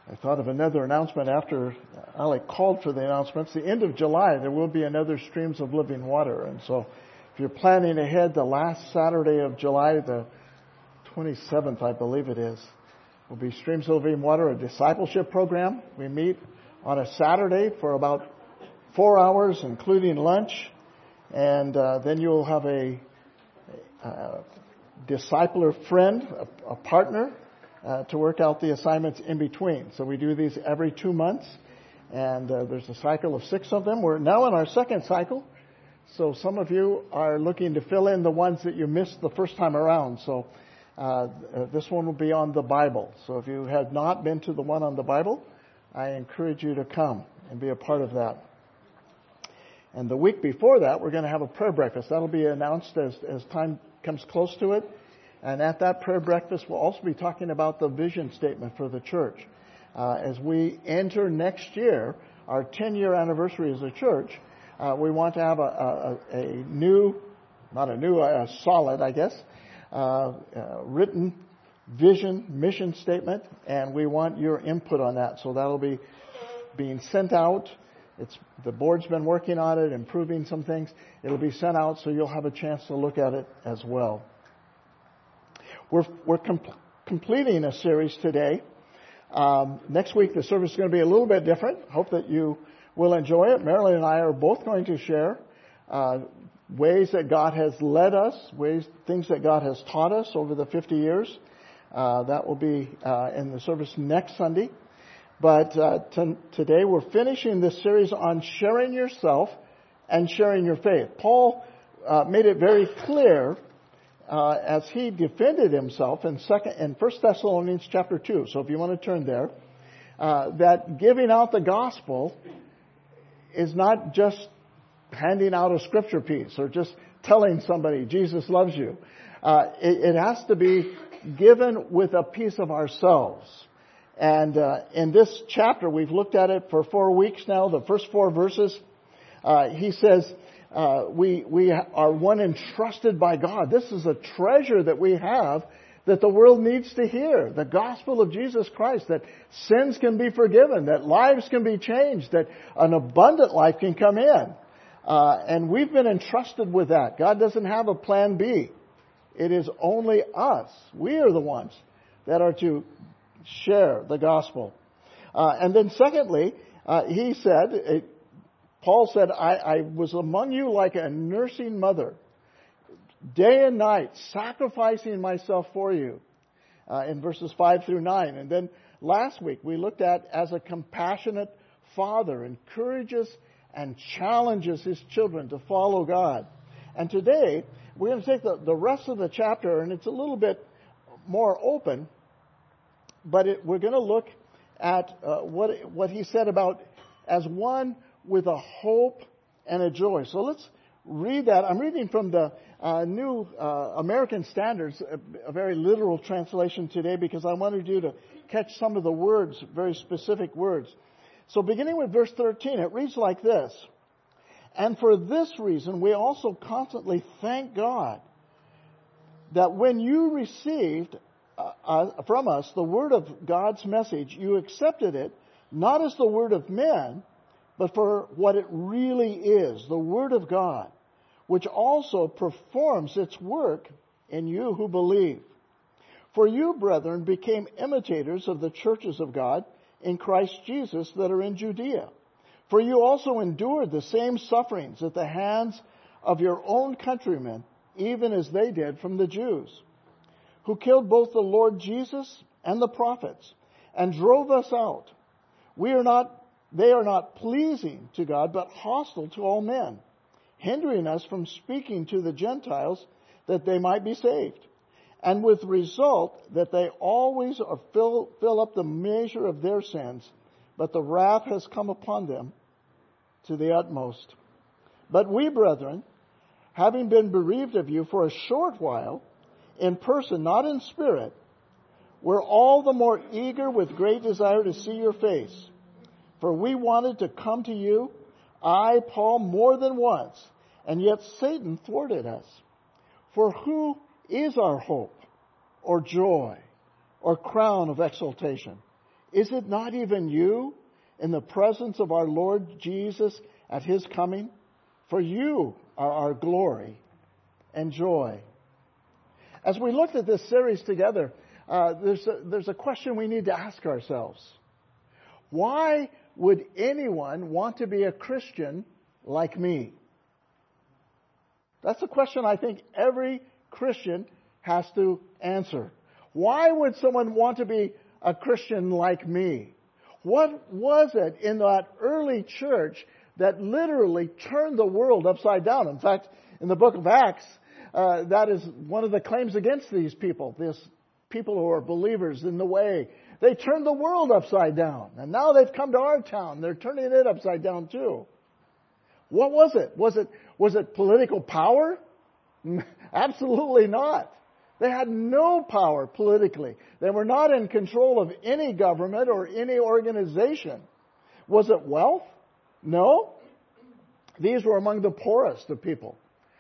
I thought of another announcement after Alec called for the announcements. The end of July, there will be another Streams of Living Water. And so if you're planning ahead, the last Saturday of July, the 27th, I believe it is, will be Streams of Living Water, a discipleship program. We meet on a Saturday for about 4 hours, including lunch. And then you'll have a discipler friend, a partner, to work out the assignments in between. So we do these every 2 months, and there's a cycle of 6 of them. We're now in our second cycle, so some of you are looking to fill in the ones that you missed the first time around. So this one will be on the Bible. So if you have not been to the one on the Bible, I encourage you to come and be a part of that. And the week before that, we're going to have a prayer breakfast. That'll be announced as time comes close to it. And at that prayer breakfast, we'll also be talking about the vision statement for the church. As we enter next year, our 10-year anniversary as a church, we want to have a solid, I guess, written vision, mission statement, and we want your input on that. So that'll be being sent out. The board's been working on it, improving some things. It'll be sent out, so you'll have a chance to look at it as well. We're completing a series today. Next week, the service is going to be a little bit different. Hope that you will enjoy it. Marilyn and I are both going to share ways that God has led us, things that God has taught us over the 50 years. That will be in the service next Sunday. But today we're finishing this series on sharing yourself and sharing your faith. Paul made it very clear as he defended himself in 1 Thessalonians chapter 2. So if you want to turn there, that giving out the gospel is not just handing out a scripture piece or just telling somebody Jesus loves you. It has to be given with a piece of ourselves. And in this chapter, we've looked at it for 4 weeks now, the first 4 verses. He says, we are one entrusted by God. This is a treasure that we have that the world needs to hear. The gospel of Jesus Christ, that sins can be forgiven, that lives can be changed, that an abundant life can come in. And we've been entrusted with that. God doesn't have a plan B. It is only us. We are the ones that are to share the gospel. And then secondly, Paul said, I was among you like a nursing mother, day and night, sacrificing myself for you, in verses 5 through 9. And then last week we looked at as a compassionate father, encourages and challenges his children to follow God. And today we're going to take the rest of the chapter, and it's a little bit more open, but we're going to look at what he said about as one with a hope and a joy. So let's read that. I'm reading from the New American Standards, a very literal translation today, because I wanted you to catch some of the words, very specific words. So beginning with verse 13, it reads like this. And for this reason, we also constantly thank God that when you received from us the word of God's message, you accepted it not as the word of men, but for what it really is, the word of God, which also performs its work in you who believe. For you, brethren, became imitators of the churches of God in Christ Jesus that are in Judea. For you also endured the same sufferings at the hands of your own countrymen, even as they did from the Jews, who killed both the Lord Jesus and the prophets, and drove us out. They are not pleasing to God, but hostile to all men, hindering us from speaking to the Gentiles that they might be saved. And with result that they always fill up the measure of their sins, but the wrath has come upon them to the utmost. But we, brethren, having been bereaved of you for a short while, in person, not in spirit, were all the more eager with great desire to see your face. For we wanted to come to you, I, Paul, more than once, and yet Satan thwarted us. For who is our hope, or joy, or crown of exaltation? Is it not even you in the presence of our Lord Jesus at His coming? For you are our glory and joy. As we looked at this series together, there's a question we need to ask ourselves. Why would anyone want to be a Christian like me? That's a question I think every Christian has to answer. Why would someone want to be a Christian like me? What was it in that early church that literally turned the world upside down? In fact, in the book of Acts, that is one of the claims against these people who are believers in the way. They turned the world upside down. And now they've come to our town. They're turning it upside down too. What was it? Was it political power? Absolutely not. They had no power politically. They were not in control of any government or any organization. Was it wealth? No. These were among the poorest of people.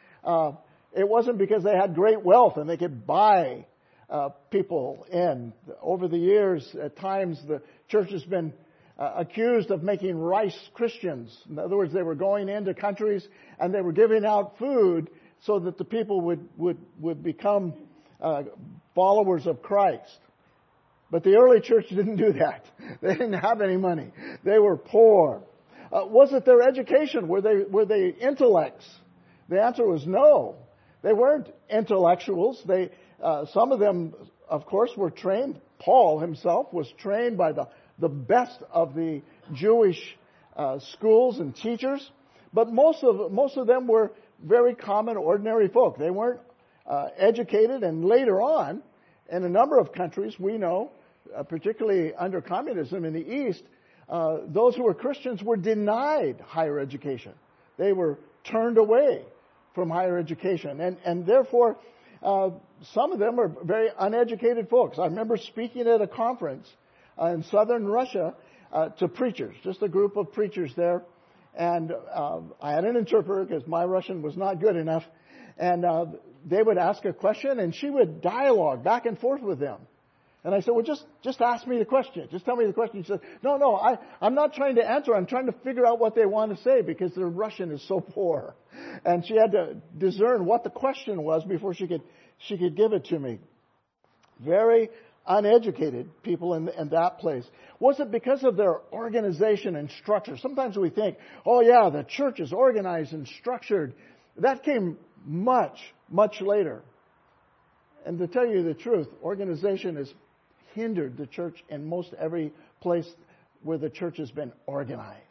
It wasn't because they had great wealth and they could buy people in. Over the years, at times, the church has been accused of making rice Christians. In other words, they were going into countries and they were giving out food so that the people would become followers of Christ. But the early church didn't do that. They didn't have any money. They were poor. Was it their education? Were they intellects? The answer was no. They weren't intellectuals. Some of them, of course, were trained. Paul himself was trained by the best of the Jewish schools and teachers. But most of them were very common, ordinary folk. They weren't educated. And later on, in a number of countries, we know, particularly under communism in the East, those who were Christians were denied higher education. They were turned away from higher education. And therefore, some of them were very uneducated folks. I remember speaking at a conference in southern Russia to preachers, just a group of preachers there. And I had an interpreter because my Russian was not good enough. And they would ask a question and she would dialogue back and forth with them. And I said, well, just ask me the question. Just tell me the question. She said, no, I'm not trying to answer. I'm trying to figure out what they want to say because their Russian is so poor. And she had to discern what the question was before she could give it to me. Very uneducated people in that place. Was it because of their organization and structure? Sometimes we think, oh yeah, the church is organized and structured. That came much, much later. And to tell you the truth, organization has hindered the church in most every place where the church has been organized.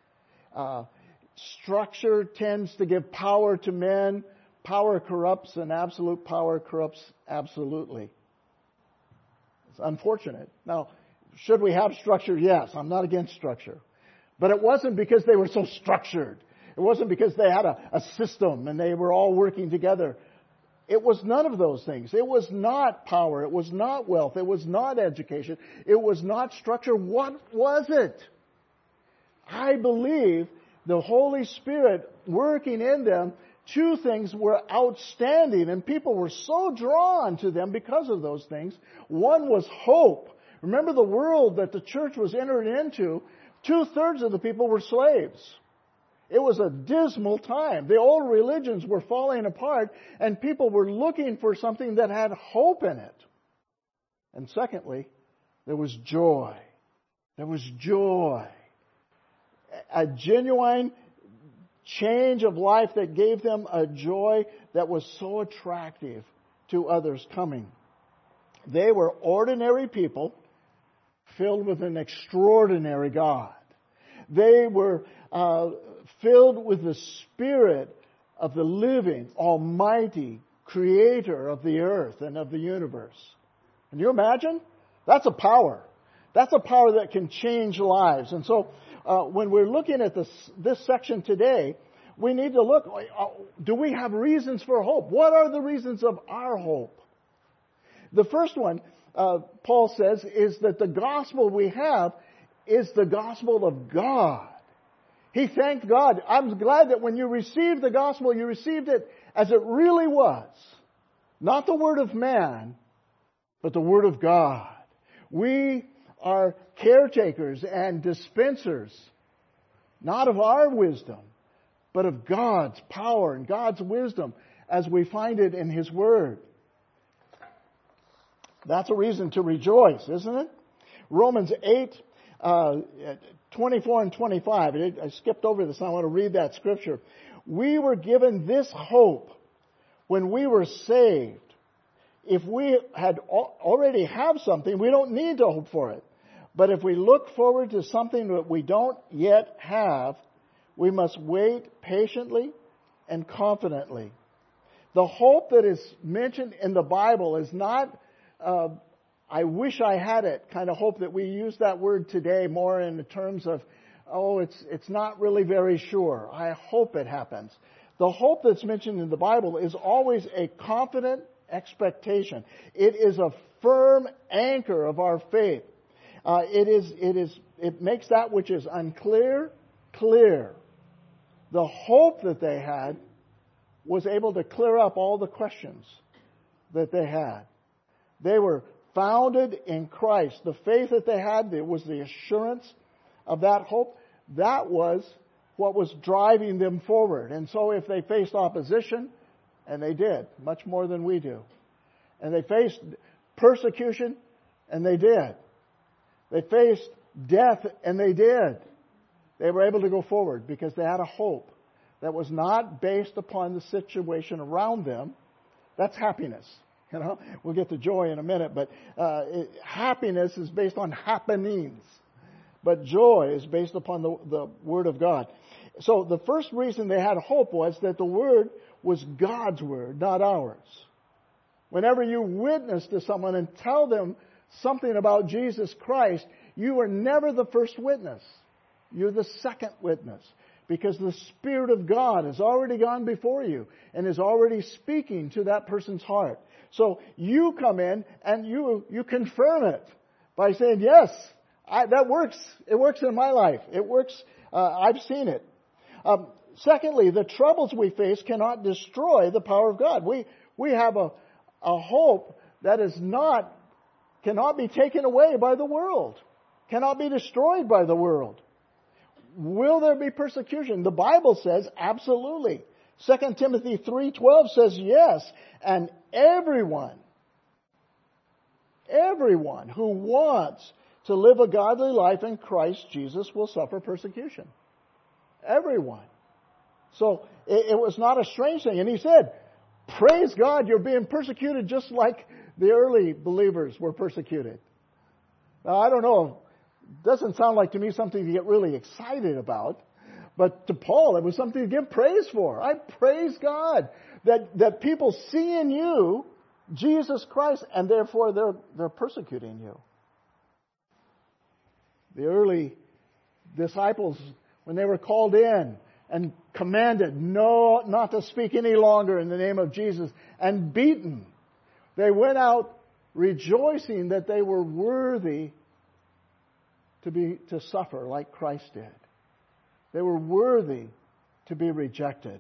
Structure tends to give power to men. Power corrupts, and absolute power corrupts absolutely. It's unfortunate. Now, should we have structure? Yes, I'm not against structure. But it wasn't because they were so structured. It wasn't because they had a system and they were all working together. It was none of those things. It was not power. It was not wealth. It was not education. It was not structure. What was it? I believe the Holy Spirit working in them, two things were outstanding, and people were so drawn to them because of those things. One was hope. Remember the world that the church was entering into, 2/3 of the people were slaves. It was a dismal time. The old religions were falling apart, and people were looking for something that had hope in it. And secondly, there was joy. There was joy. A genuine change of life that gave them a joy that was so attractive to others coming. They were ordinary people filled with an extraordinary God. They were filled with the Spirit of the living, almighty creator of the earth and of the universe. Can you imagine? That's a power. That's a power that can change lives. And so when we're looking at this section today, we need to look, do we have reasons for hope? What are the reasons of our hope? The first one, Paul says, is that the gospel we have is the gospel of God. He thanked God. I'm glad that when you received the gospel, you received it as it really was. Not the word of man, but the word of God. We are caretakers and dispensers, not of our wisdom, but of God's power and God's wisdom as we find it in His Word. That's a reason to rejoice, isn't it? Romans 8, 24 and 25. I skipped over this. I want to read that scripture. We were given this hope when we were saved. If we had already have something, we don't need to hope for it. But if we look forward to something that we don't yet have, we must wait patiently and confidently. The hope that is mentioned in the Bible is not, I wish I had it kind of hope that we use that word today more in the terms of, it's not really very sure. I hope it happens. The hope that's mentioned in the Bible is always a confident expectation. It is a firm anchor of our faith. It makes that which is unclear, clear. The hope that they had was able to clear up all the questions that they had. They were founded in Christ. The faith that they had, it was the assurance of that hope. That was what was driving them forward. And so if they faced opposition, and they did, much more than we do, and they faced persecution, and they did. They faced death, and they did. They were able to go forward because they had a hope that was not based upon the situation around them. That's happiness. We'll get to joy in a minute, but happiness is based on happenings. But joy is based upon the Word of God. So the first reason they had hope was that the Word was God's Word, not ours. Whenever you witness to someone and tell them something about Jesus Christ, you are never the first witness. You're the second witness. Because the Spirit of God has already gone before you and is already speaking to that person's heart. So you come in and you confirm it by saying, yes, that works. It works in my life. It works. I've seen it. Secondly, the troubles we face cannot destroy the power of God. We have a hope that cannot be taken away by the world, cannot be destroyed by the world. Will there be persecution? The Bible says absolutely. 2 Timothy 3:12 says yes, and everyone who wants to live a godly life in Christ Jesus will suffer persecution. Everyone. So it was not a strange thing. And he said, praise God, you're being persecuted just like the early believers were persecuted. Now, I don't know. It doesn't sound like to me something to get really excited about. But to Paul, it was something to give praise for. I praise God that people see in you Jesus Christ, and therefore they're persecuting you. The early disciples, when they were called in and commanded not to speak any longer in the name of Jesus, and beaten, they went out rejoicing that they were worthy to suffer like Christ did. They were worthy to be rejected.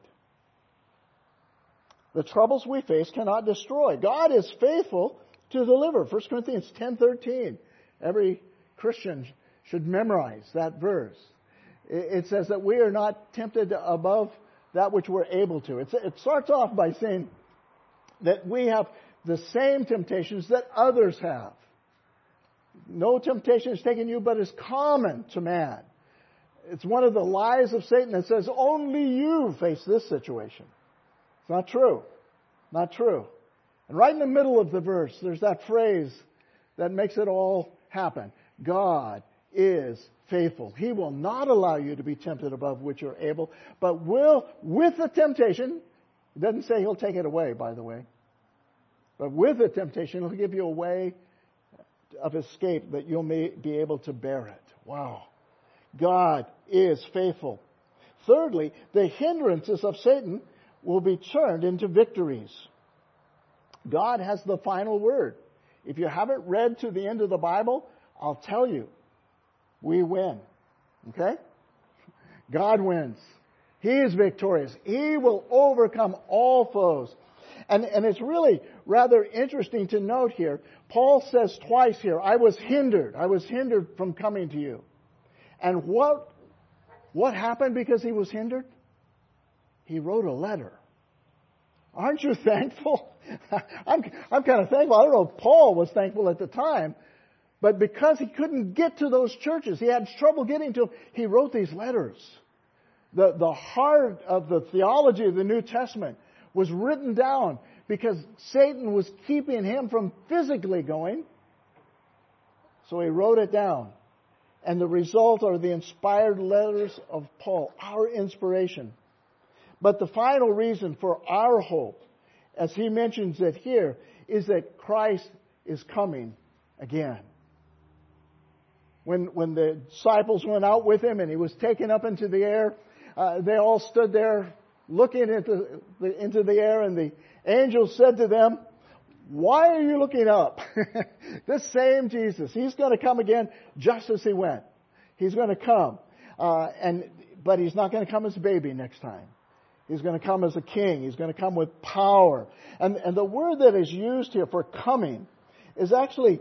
The troubles we face cannot destroy. God is faithful to deliver. 1 Corinthians 10:13. Every Christian should memorize that verse. It says that we are not tempted above that which we're able to. It starts off by saying that we have the same temptations that others have. No temptation is taken you, but is common to man. It's one of the lies of Satan that says only you face this situation. It's not true. Not true. And right in the middle of the verse, there's that phrase that makes it all happen. God is faithful. He will not allow you to be tempted above which you're able, but will, with the temptation, it doesn't say He'll take it away, by the way, but with the temptation, He'll give you a way of escape that you'll be able to bear it. Wow. God is faithful. Thirdly, the hindrances of Satan will be turned into victories. God has the final word. If you haven't read to the end of the Bible, I'll tell you, we win. Okay? God wins. He is victorious. He will overcome all foes. And it's really rather interesting to note here. Paul says twice here, I was hindered from coming to you. And what happened because he was hindered? He wrote a letter. Aren't you thankful? I'm kind of thankful. I don't know if Paul was thankful at the time, but because he couldn't get to those churches, he had trouble getting to them, he wrote these letters. The heart of the theology of the New Testament was written down because Satan was keeping him from physically going. So he wrote it down. And the result are the inspired letters of Paul, our inspiration. But the final reason for our hope, as he mentions it here, is that Christ is coming again. When the disciples went out with him and he was taken up into the air, they all stood there looking into the air, and the angel said to them, why are you looking up? This same Jesus, he's going to come again just as he went. He's going to come. But he's not going to come as a baby next time. He's going to come as a king. He's going to come with power. And the word that is used here for coming is actually,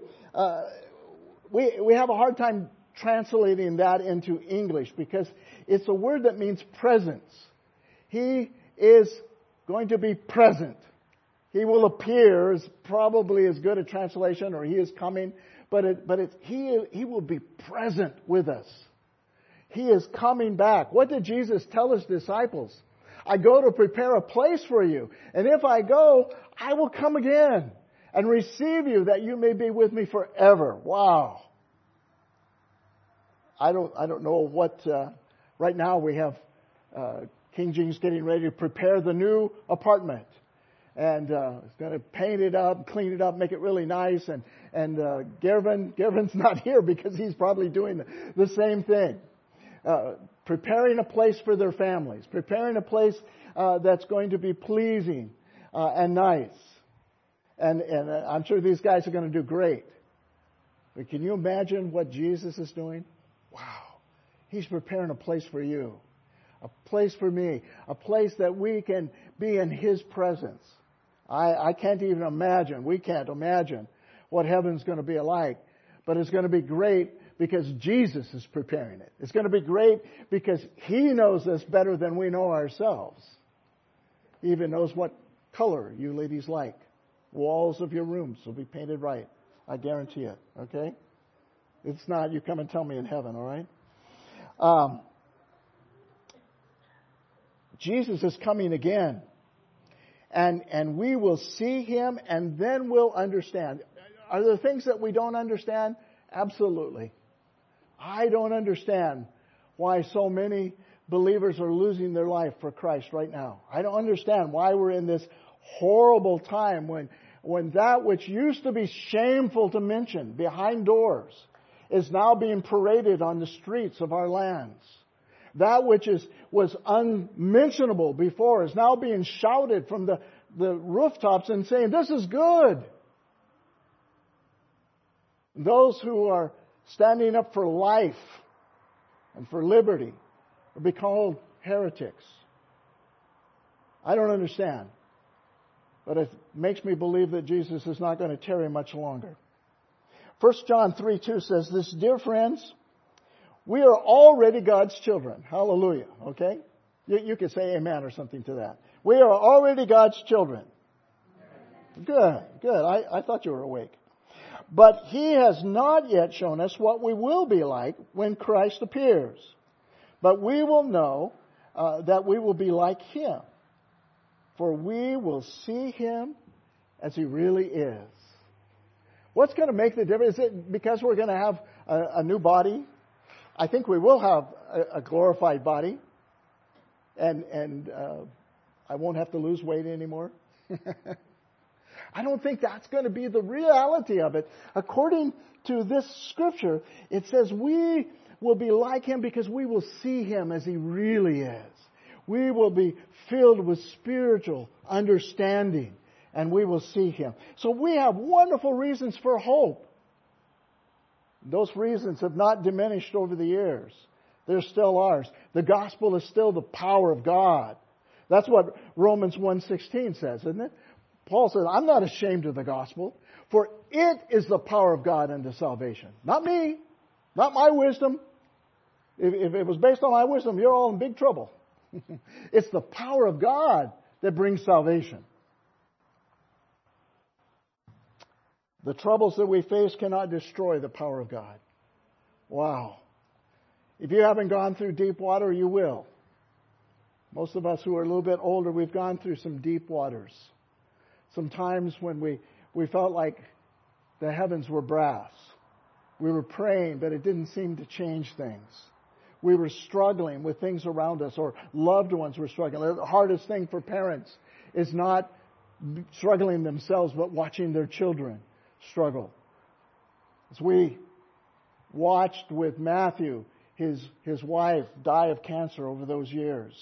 we have a hard time translating that into English because it's a word that means presence. He is going to be present. He will appear is probably as good a translation, or he is coming, but he will be present with us. He is coming back. What did Jesus tell his disciples? I go to prepare a place for you, and if I go, I will come again and receive you that you may be with me forever. Wow. I don't know what, right now we have, King James getting ready to prepare the new apartment. And he's going to paint it up, clean it up, make it really nice. And Gervin's not here because he's probably doing the same thing. Preparing a place for their families. Preparing a place that's going to be pleasing and nice. And I'm sure these guys are going to do great. But can you imagine what Jesus is doing? Wow. He's preparing a place for you. A place for me. A place that we can be in His presence. I can't even imagine. We can't imagine what heaven's going to be like. But it's going to be great because Jesus is preparing it. It's going to be great because He knows us better than we know ourselves. He even knows what color you ladies like. Walls of your rooms will be painted right. I guarantee it. Okay? It's not, you come and tell me in heaven, all right? Jesus is coming again. And we will see Him, and then we'll understand. Are there things that we don't understand? Absolutely. I don't understand why so many believers are losing their life for Christ right now. I don't understand why we're in this horrible time when that which used to be shameful to mention behind doors is now being paraded on the streets of our lands. That which was unmentionable before is now being shouted from the rooftops and saying, this is good. Those who are standing up for life and for liberty will be called heretics. I don't understand. But it makes me believe that Jesus is not going to tarry much longer. 1 John 3:2 says this, dear friends, we are already God's children. Hallelujah. Okay? You could say amen or something to that. We are already God's children. Good. I thought you were awake. But He has not yet shown us what we will be like when Christ appears. But we will know that we will be like Him. For we will see Him as He really is. What's going to make the difference? Is it because we're going to have a new body? I think we will have a glorified body. And I won't have to lose weight anymore. I don't think that's going to be the reality of it. According to this scripture, it says we will be like Him because we will see Him as He really is. We will be filled with spiritual understanding, and we will see Him. So we have wonderful reasons for hope. Those reasons have not diminished over the years. They're still ours. The gospel is still the power of God. That's what Romans 1:16 says, isn't it? Paul says, I'm not ashamed of the gospel, for it is the power of God unto salvation. Not me, not my wisdom. If it was based on my wisdom, you're all in big trouble. It's the power of God that brings salvation. The troubles that we face cannot destroy the power of God. Wow. If you haven't gone through deep water, you will. Most of us who are a little bit older, we've gone through some deep waters. Sometimes when we felt like the heavens were brass. We were praying, but it didn't seem to change things. We were struggling with things around us, or loved ones were struggling. The hardest thing for parents is not struggling themselves, but watching their children struggle. As we watched with Matthew, his wife die of cancer over those years.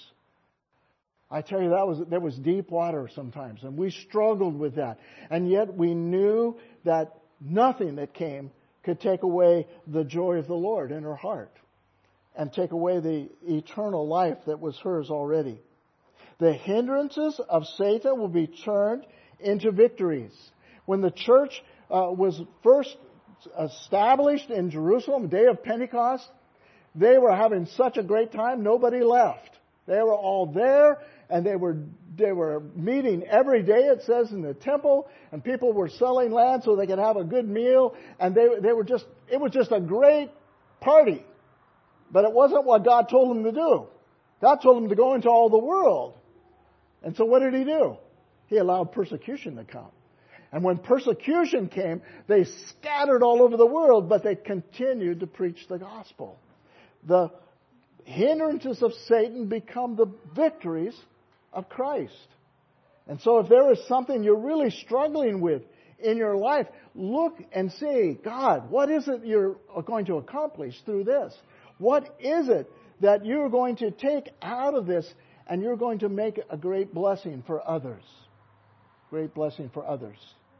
I tell you, there was deep water sometimes, and we struggled with that. And yet we knew that nothing that came could take away the joy of the Lord in her heart and take away the eternal life that was hers already. The hindrances of Satan will be turned into victories. When the church was first established in Jerusalem, the day of Pentecost, they were having such a great time, nobody left. They were all there, and they were meeting every day, it says, in the temple, and people were selling land so they could have a good meal, and it was just a great party. But it wasn't what God told them to do. God told them to go into all the world. And so what did He do? He allowed persecution to come. And when persecution came, they scattered all over the world, but they continued to preach the gospel. The hindrances of Satan become the victories of Christ. And so if there is something you're really struggling with in your life, look and see, God, what is it you're going to accomplish through this? What is it that you're going to take out of this and you're going to make a great blessing for others? Great blessing for others.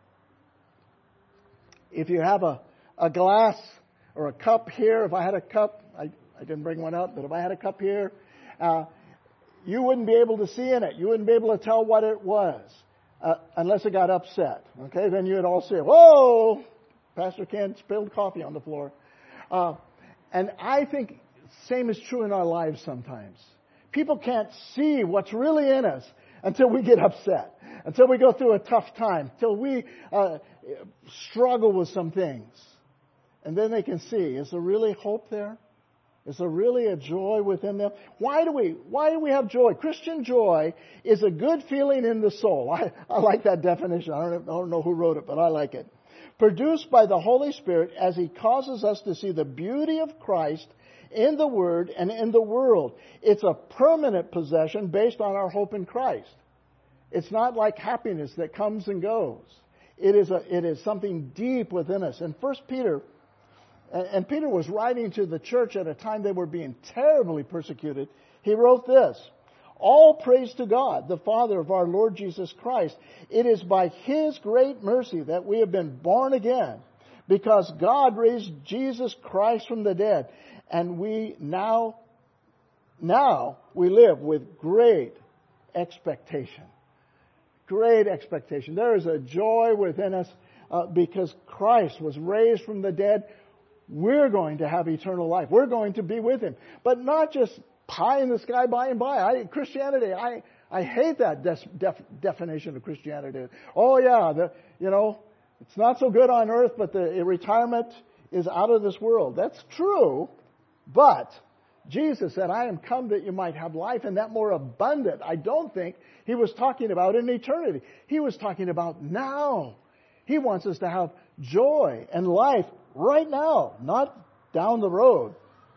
If you have a glass or a cup here, if I had a cup, I didn't bring one up, but if I had a cup here, you wouldn't be able to see in it. You wouldn't be able to tell what it was unless it got upset. Okay, then you'd all say, "Whoa, Pastor Ken spilled coffee on the floor." And I think same is true in our lives sometimes. People can't see what's really in us until we get upset, until we go through a tough time, until we struggle with some things. And then they can see, is there really hope there? Is there really a joy within them? Why do we have joy? Christian joy is a good feeling in the soul. I like that definition. I don't know who wrote it, but I like it. Produced by the Holy Spirit as He causes us to see the beauty of Christ in the Word and in the world. It's a permanent possession based on our hope in Christ. It's not like happiness that comes and goes. It is something deep within us. And Peter was writing to the church at a time they were being terribly persecuted. He wrote this: "All praise to God, the Father of our Lord Jesus Christ. It is by His great mercy that we have been born again, because God raised Jesus Christ from the dead, and we now we live with great expectation." Great expectation. There is a joy within us because Christ was raised from the dead. We're going to have eternal life. We're going to be with Him. But not just pie in the sky by and by. Christianity, I hate that definition of Christianity. Oh yeah, it's not so good on earth, but the retirement is out of this world. That's true, but Jesus said, "I am come that you might have life, and that more abundant." I don't think He was talking about in eternity. He was talking about now. He wants us to have joy and life right now, not down the road.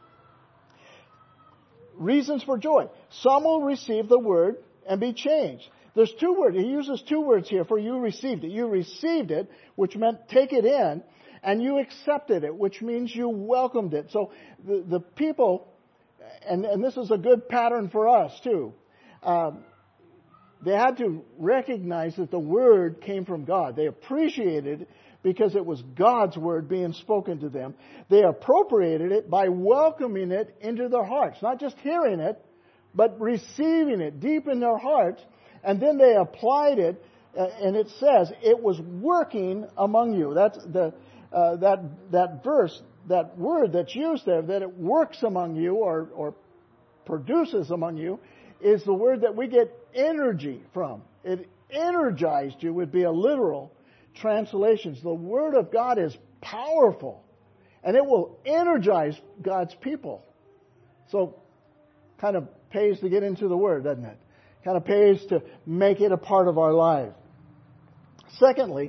Reasons for joy. Some will receive the word and be changed. There's two words. He uses two words here for "you received it." You received it, which meant take it in, and you accepted it, which means you welcomed it. So the people, and this is a good pattern for us too, they had to recognize that the word came from God. They appreciated it because it was God's word being spoken to them. They appropriated it by welcoming it into their hearts. Not just hearing it, but receiving it deep in their hearts. And then they applied it And it says, it was working among you. That's that verse, that word that's used there, that it works among you or produces among you, is the word that we get energy from. It energized you would be a literal translation. The Word of God is powerful, and it will energize God's people. So, kind of pays to get into the Word, doesn't it? Kind of pays to make it a part of our life. Secondly,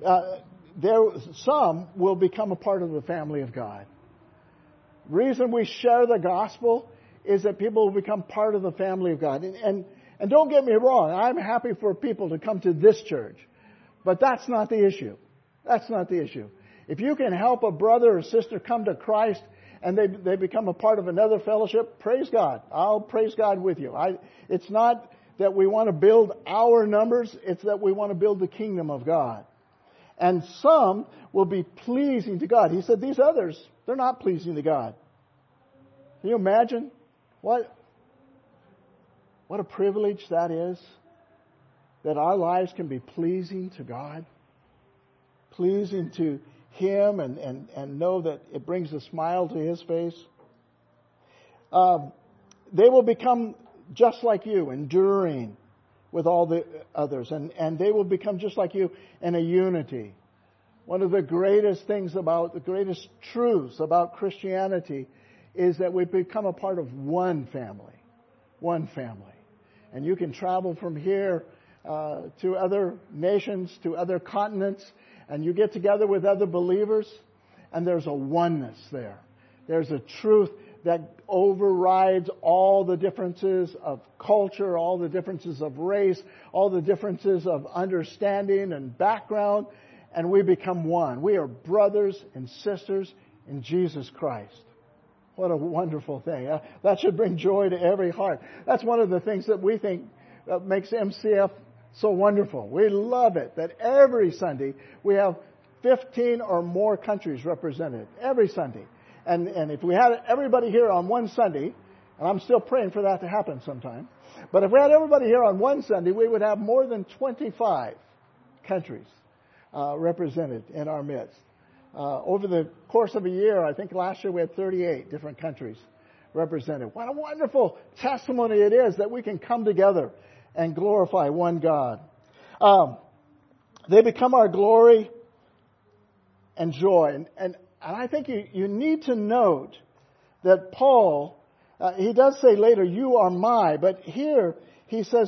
some will become a part of the family of God. The reason we share the gospel is that people will become part of the family of God. And don't get me wrong, I'm happy for people to come to this church. But that's not the issue. That's not the issue. If you can help a brother or sister come to Christ and they become a part of another fellowship, praise God. I'll praise God with you. It's not that we want to build our numbers, it's that we want to build the kingdom of God. And some will be pleasing to God. He said these others, they're not pleasing to God. Can you imagine what a privilege that is? That our lives can be pleasing to God, pleasing to Him, and know that it brings a smile to His face. They will become just like you, enduring with all the others. And they will become just like you in a unity. One of the greatest things about, the greatest truths about Christianity is that we become a part of one family. One family. And you can travel from here to other nations, to other continents, and you get together with other believers, and there's a oneness there. There's a truth that overrides all the differences of culture, all the differences of race, all the differences of understanding and background, and we become one. We are brothers and sisters in Jesus Christ. What a wonderful thing. That should bring joy to every heart. That's one of the things that we think makes MCF so wonderful. We love it that every Sunday we have 15 or more countries represented. Every Sunday. And if we had everybody here on one Sunday, and I'm still praying for that to happen sometime, but if we had everybody here on one Sunday, we would have more than 25 countries represented in our midst. Over the course of a year, I think last year we had 38 different countries represented. What a wonderful testimony it is that we can come together and glorify one God. They become our glory and joy. And I think you need to note that Paul, he does say later, you are my, but here he says,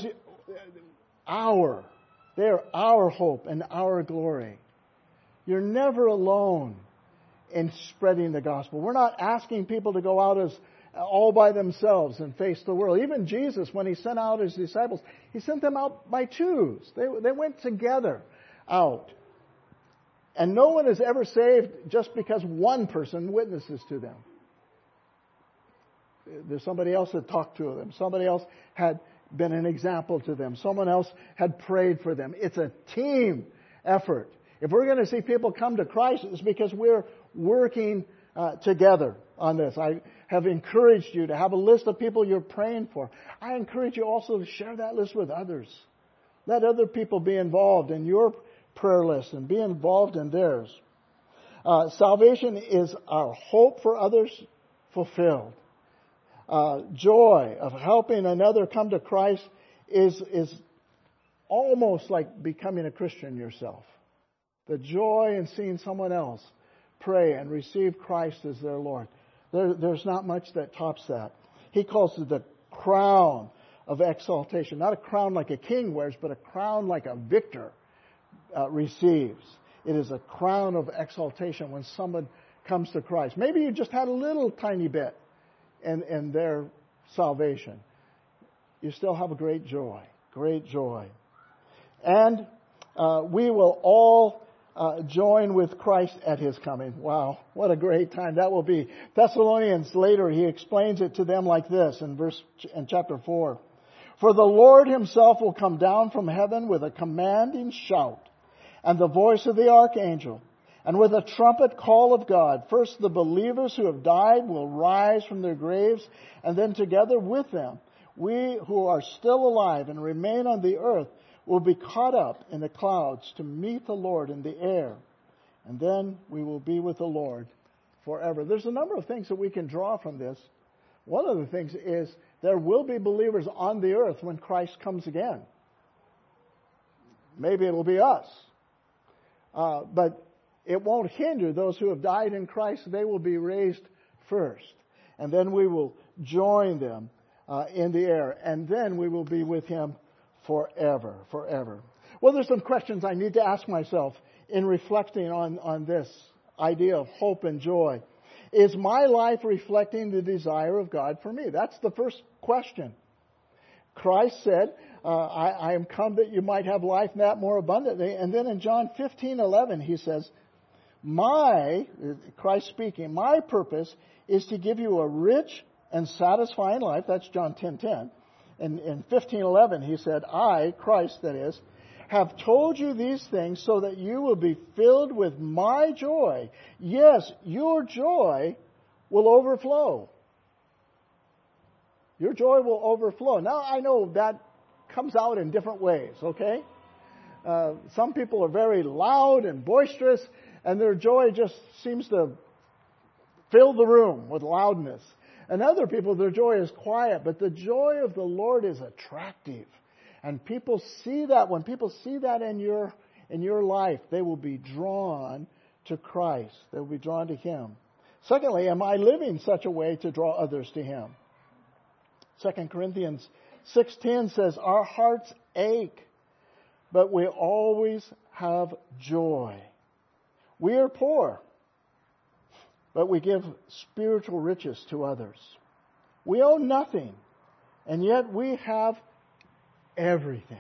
they're our hope and our glory. You're never alone in spreading the gospel. We're not asking people to go out as all by themselves and face the world. Even Jesus, when He sent out His disciples, He sent them out by twos. They went together out. And no one is ever saved just because one person witnesses to them. There's somebody else that talked to them. Somebody else had been an example to them. Someone else had prayed for them. It's a team effort. If we're going to see people come to Christ, it's because we're working together on this. I have encouraged you to have a list of people you're praying for. I encourage you also to share that list with others. Let other people be involved in your prayer list and be involved in theirs. Salvation is our hope for others fulfilled. Joy of helping another come to Christ is almost like becoming a Christian yourself. The joy in seeing someone else pray and receive Christ as their Lord. There's not much that tops that. He calls it the crown of exaltation. Not a crown like a king wears, but a crown like a victor receives. It is a crown of exaltation when someone comes to Christ. Maybe you just had a little tiny bit in their salvation. You still have a great joy. Great joy. And we will all join with Christ at His coming. Wow, what a great time that will be. Thessalonians later, he explains it to them like this in chapter 4. For the Lord Himself will come down from heaven with a commanding shout, and the voice of the archangel, and with a trumpet call of God. First the believers who have died will rise from their graves, and then together with them, we who are still alive and remain on the earth we'll be caught up in the clouds to meet the Lord in the air. And then we will be with the Lord forever. There's a number of things that we can draw from this. One of the things is there will be believers on the earth when Christ comes again. Maybe it'll be us. But it won't hinder those who have died in Christ. They will be raised first. And then we will join them in the air. And then we will be with Him forever. Well, there's some questions I need to ask myself in reflecting on this idea of hope and joy. Is my life reflecting the desire of God for me? That's the first question. Christ said, I am come that you might have life and that more abundantly. And then in John 15:11, He says, Christ speaking, my purpose is to give you a rich and satisfying life. That's John 10:10. And in 15:11, He said, I, Christ that is, have told you these things so that you will be filled with my joy. Yes, your joy will overflow. Your joy will overflow. Now, I know that comes out in different ways, okay? Some people are very loud and boisterous, and their joy just seems to fill the room with loudness. And other people, their joy is quiet, but the joy of the Lord is attractive. And people see that. When people see that in your life, they will be drawn to Christ. They will be drawn to Him. Secondly, am I living such a way to draw others to Him? 2 Corinthians 6:10 says, our hearts ache, but we always have joy. We are poor, but we give spiritual riches to others. We own nothing, and yet we have everything.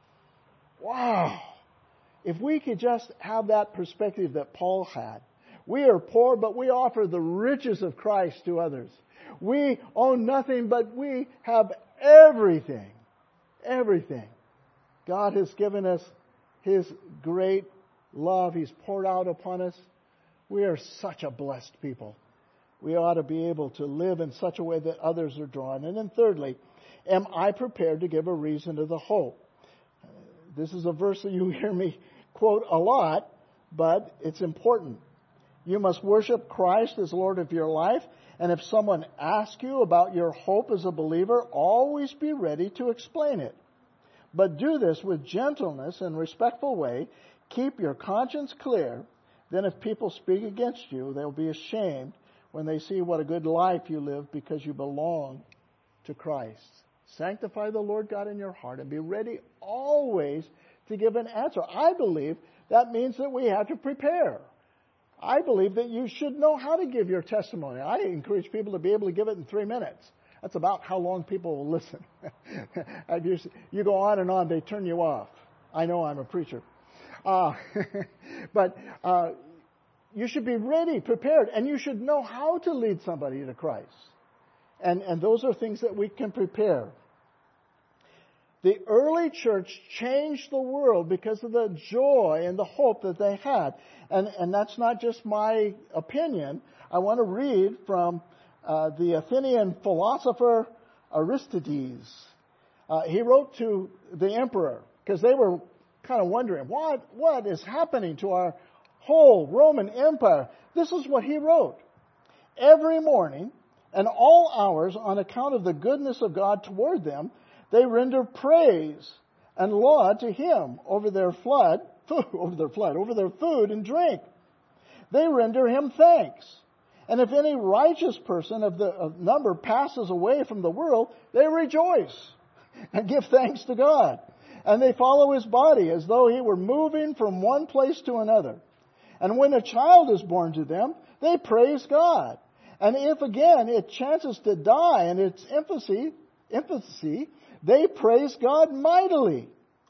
Wow! If we could just have that perspective that Paul had. We are poor, but we offer the riches of Christ to others. We own nothing, but we have everything. Everything. God has given us His great love. He's poured out upon us. We are such a blessed people. We ought to be able to live in such a way that others are drawn. And then thirdly, am I prepared to give a reason to the hope? This is a verse that you hear me quote a lot, but it's important. You must worship Christ as Lord of your life. And if someone asks you about your hope as a believer, always be ready to explain it. But do this with gentleness and respectful way. Keep your conscience clear. Then if people speak against you, they'll be ashamed when they see what a good life you live because you belong to Christ. Sanctify the Lord God in your heart and be ready always to give an answer. I believe that means that we have to prepare. I believe that you should know how to give your testimony. I encourage people to be able to give it in 3 minutes. That's about how long people will listen. You go on and on, they turn you off. I know I'm a preacher. But you should be ready, prepared, and you should know how to lead somebody to Christ. And those are things that we can prepare. The early church changed the world because of the joy and the hope that they had. And that's not just my opinion. I want to read from the Athenian philosopher Aristides. He wrote to the emperor because they were kind of wondering, what is happening to our whole Roman Empire? This is what he wrote. Every morning and all hours, on account of the goodness of God toward them, they render praise and laud to Him over their food and drink. They render Him thanks. And if any righteous person of the number passes away from the world, they rejoice and give thanks to God. And they follow His body as though He were moving from one place to another. And when a child is born to them, they praise God. And if again it chances to die in its infancy, they praise God mightily.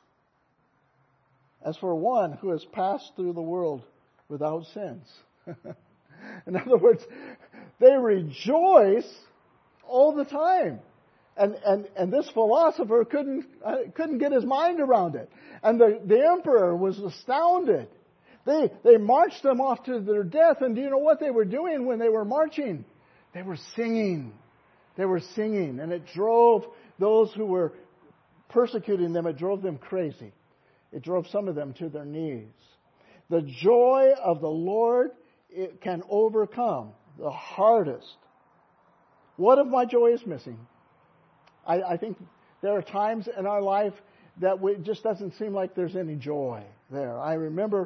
As for one who has passed through the world without sins. In other words, they rejoice all the time. And this philosopher couldn't get his mind around it. And the emperor was astounded. They marched them off to their death, and do you know what they were doing when they were marching? They were singing. They were singing, and it drove those who were persecuting them, it drove them crazy. It drove some of them to their knees. The joy of the Lord, it can overcome the hardest. What if my joy is missing? I think there are times in our life that it just doesn't seem like there's any joy there. I remember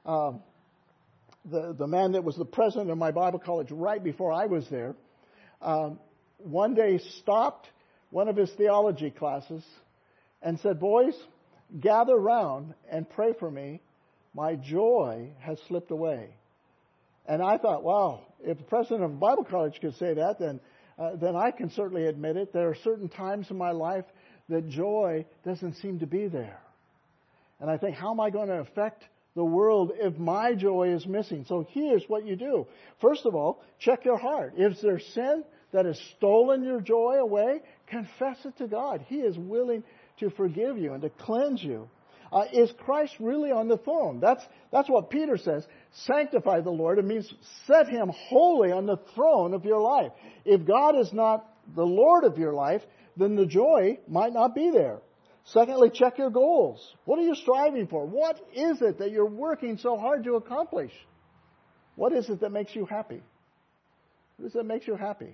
the man that was the president of my Bible college right before I was there, one day stopped one of his theology classes and said, "Boys, gather round and pray for me. My joy has slipped away." And I thought, wow, if the president of a Bible college could say that, then I can certainly admit it. There are certain times in my life that joy doesn't seem to be there. And I think, how am I going to affect the world if my joy is missing? So here's what you do. First of all, check your heart. If there's sin that has stolen your joy away, confess it to God. He is willing to forgive you and to cleanse you. Is Christ really on the throne? That's what Peter says. Sanctify the Lord. It means set Him wholly on the throne of your life. If God is not the Lord of your life, then the joy might not be there. Secondly, check your goals. What are you striving for? What is it that you're working so hard to accomplish? What is it that makes you happy? What is it that makes you happy?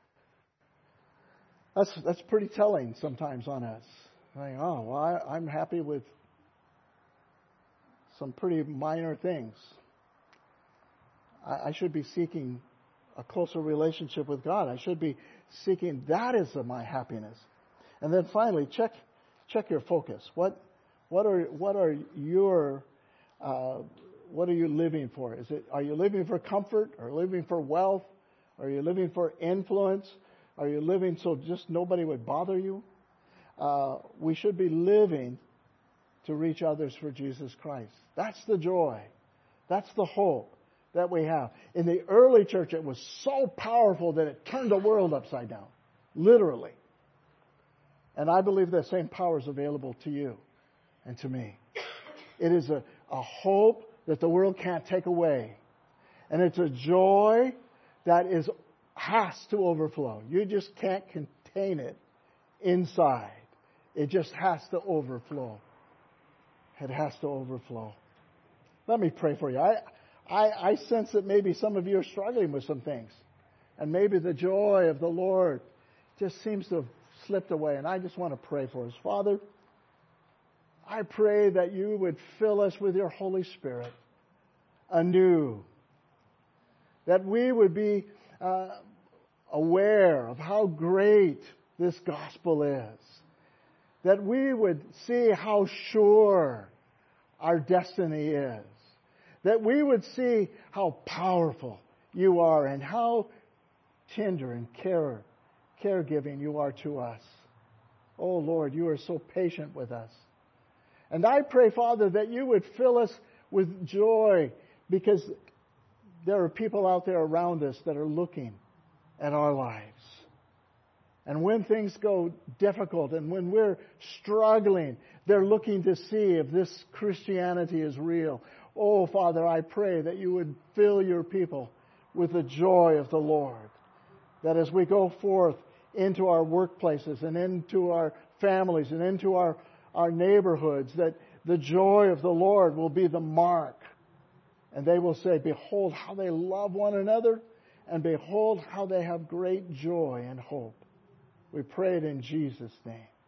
That's pretty telling sometimes on us. Like, oh, well, I'm happy with some pretty minor things. I should be seeking a closer relationship with God. I should be seeking that as my happiness. And then finally, check your focus. What are you living for? Are you living for comfort? Are you living for wealth? Are you living for influence? Are you living so just nobody would bother you? We should be living to reach others for Jesus Christ. That's the joy. That's the hope that we have. In the early church, it was so powerful that it turned the world upside down. Literally. And I believe that same power is available to you and to me. It is a hope that the world can't take away. And it's a joy that has to overflow. You just can't contain it inside. It just has to overflow. It has to overflow. Let me pray for you. I sense that maybe some of you are struggling with some things. And maybe the joy of the Lord just seems to have slipped away. And I just want to pray for us. Father, I pray that you would fill us with your Holy Spirit anew. That we would be aware of how great this gospel is. That we would see how sure our destiny is. That we would see how powerful you are and how tender and caregiving you are to us. Oh Lord, you are so patient with us. And I pray, Father, that you would fill us with joy, because there are people out there around us that are looking at our lives. And when things go difficult and when we're struggling, they're looking to see if this Christianity is real. Oh, Father, I pray that you would fill your people with the joy of the Lord. That as we go forth into our workplaces and into our families and into our neighborhoods, that the joy of the Lord will be the mark. And they will say, behold how they love one another, and behold how they have great joy and hope. We pray it in Jesus' name.